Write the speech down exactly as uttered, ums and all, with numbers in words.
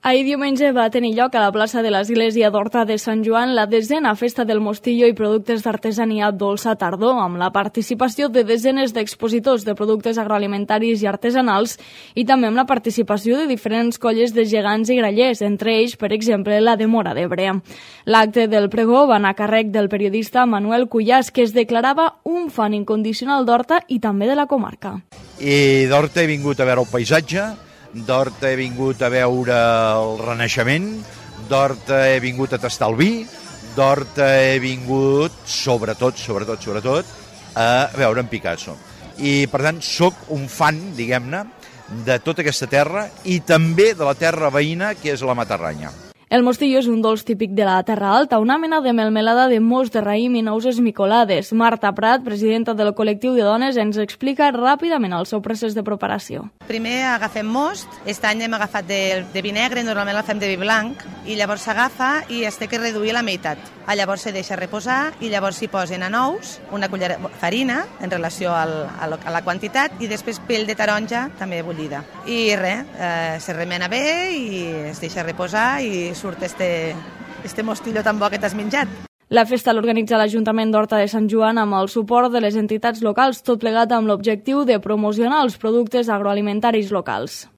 Ahir diumenge va tenir lloc a la plaça de l'Església d'Horta de Sant Joan la desena festa del mostillo i productes d'artesania dolça tardor, amb la participació de desenes d'expositors de productes agroalimentaris i artesanals i també amb la participació de diferents colles de gegants i grallers, entre ells, per exemple, la de Móra d'Ebre. L'acte del pregó va anar a càrrec del periodista Manuel Cuyàs, que es declarava un fan incondicional d'Horta i també de la comarca. I d'Horta he vingut a veure el paisatge, d'Horta he vingut a veure el Renaixement, d'Horta he vingut a tastar el vi, d'Horta he vingut, sobretot, sobretot, sobretot, a veure en Picasso. I, per tant, sóc un fan, diguem-ne, de tota aquesta terra i també de la terra veïna, que és la Matarranya. El mostillo és un dolç típic de la Terra Alta, una mena de melmelada de most de raïm i nous esmicolades. Marta Prat, presidenta del col·lectiu de dones, ens explica ràpidament el seu procés de preparació. Primer agafem most, aquest any hem agafat de, de vi negre, normalment el fem de vi blanc, i llavors s'agafa i es té que reduir a la meitat. Ah, llavors se deixa reposar i llavors s'hi posen a nous, una cullera farina en relació al, a, lo, a la quantitat i després pell de taronja també bullida. I res, eh, se remena bé i es deixa reposar i surt este, este mostillo tan bo que t'has menjat. La festa l'organitza l'Ajuntament d'Horta de Sant Joan amb el suport de les entitats locals, tot plegat amb l'objectiu de promocionar els productes agroalimentaris locals.